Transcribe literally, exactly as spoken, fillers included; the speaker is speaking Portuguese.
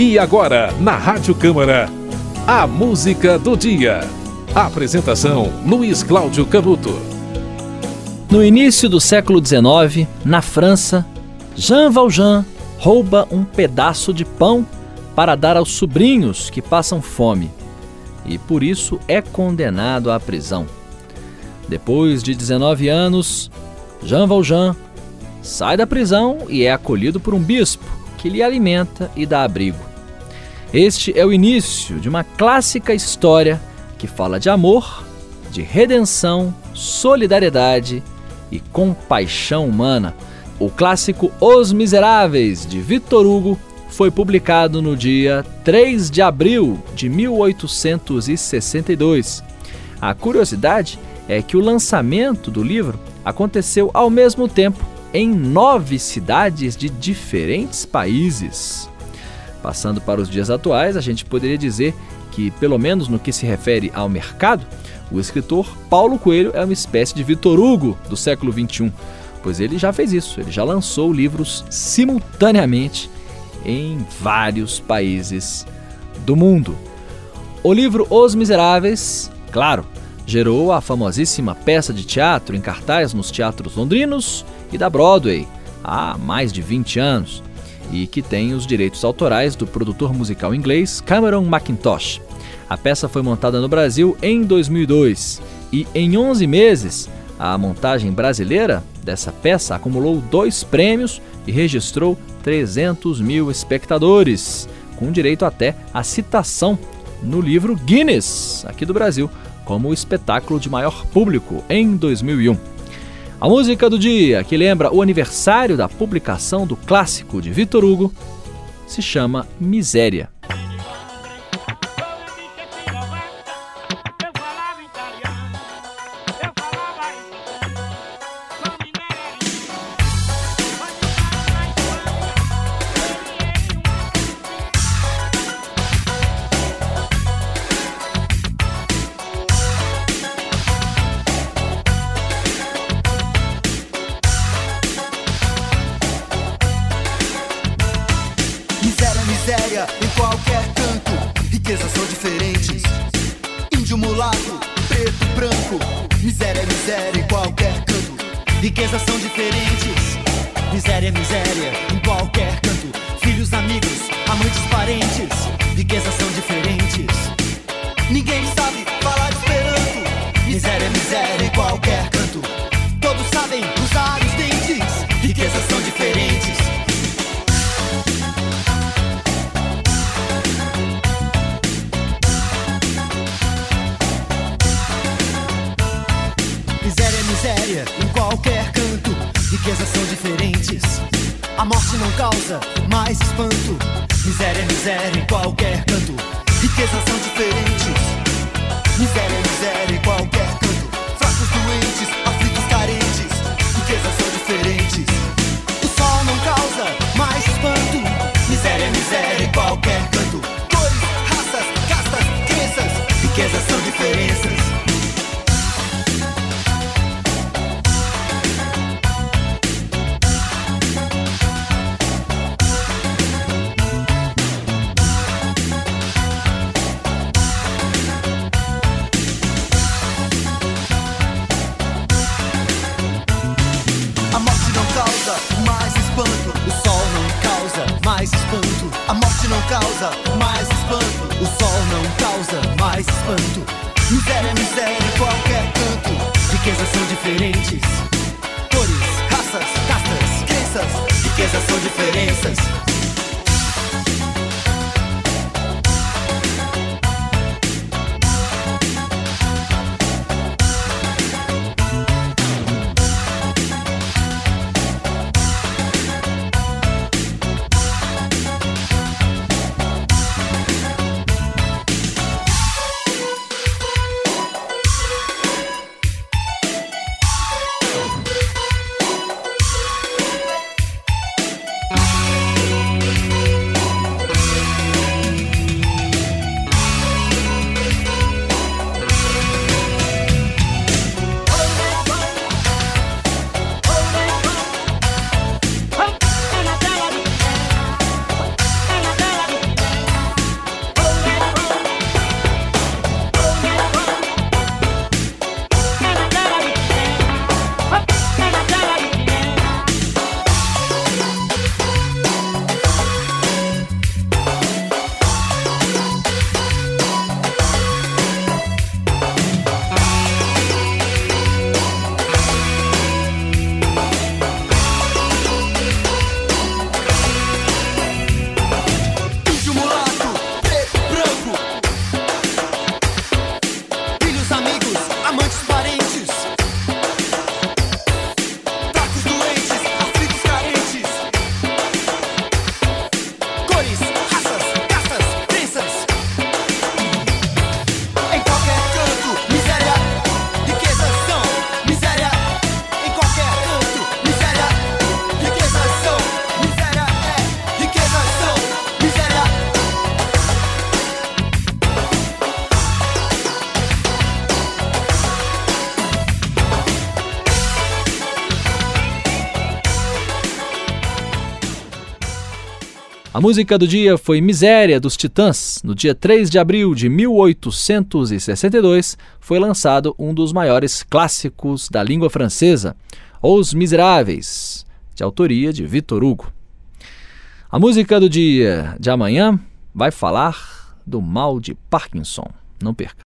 E agora, na Rádio Câmara, a música do dia. Apresentação, Luiz Cláudio Canuto. No início do século dezenove, na França, Jean Valjean rouba um pedaço de pão para dar aos sobrinhos que passam fome e, por isso, é condenado à prisão. Depois de dezenove anos, Jean Valjean sai da prisão e é acolhido por um bispo que lhe alimenta e dá abrigo. Este é o início de uma clássica história que fala de amor, de redenção, solidariedade e compaixão humana. O clássico Os Miseráveis, de Victor Hugo, foi publicado no dia três de abril de mil oitocentos e sessenta e dois. A curiosidade é que o lançamento do livro aconteceu ao mesmo tempo em nove cidades de diferentes países. Passando para os dias atuais, a gente poderia dizer que, pelo menos no que se refere ao mercado, o escritor Paulo Coelho é uma espécie de Victor Hugo do século vinte e um, pois ele já fez isso, ele já lançou livros simultaneamente em vários países do mundo. O livro Os Miseráveis, claro, gerou a famosíssima peça de teatro em cartaz nos teatros londrinos e da Broadway há mais de vinte anos, e que tem os direitos autorais do produtor musical inglês Cameron Mackintosh. A peça foi montada no Brasil em dois mil e dois e, em onze meses, a montagem brasileira dessa peça acumulou dois prêmios e registrou trezentos mil espectadores, com direito até à citação no livro Guinness, aqui do Brasil, como o espetáculo de maior público em dois mil e um. A música do dia, que lembra o aniversário da publicação do clássico de Victor Hugo, se chama Miséria. Miséria em qualquer canto, riquezas são diferentes. Índio, mulato, preto, branco. Miséria é miséria em qualquer canto, riquezas são diferentes. Miséria é miséria em qualquer canto. Filhos, amigos, amantes, parentes. Riquezas são diferentes. Ninguém sabe falar esperanto. Miséria é miséria em qualquer canto. Todos sabem usar os dentes. Riquezas são diferentes. Miséria é miséria em qualquer canto, riquezas são diferentes. A morte não causa mais espanto. Miséria é miséria em qualquer canto, riquezas são diferentes. Miséria é miséria em qualquer canto. Fracos, doentes, aflitos, carentes. Riquezas são diferentes. O sol não causa mais espanto. Miséria é miséria em qualquer canto. Cores, raças, castas, crenças. Riquezas são diferenças. Mais espanto, o sol não causa mais espanto. A morte não causa mais espanto, o sol não causa mais espanto. Miséria é miséria em qualquer canto, riquezas são diferentes. Cores, raças, castas, crenças, riquezas são diferenças. A música do dia foi Miséria, dos Titãs. No dia três de abril de mil oitocentos e sessenta e dois, foi lançado um dos maiores clássicos da língua francesa, Os Miseráveis, de autoria de Victor Hugo. A música do dia de amanhã vai falar do mal de Parkinson. Não perca.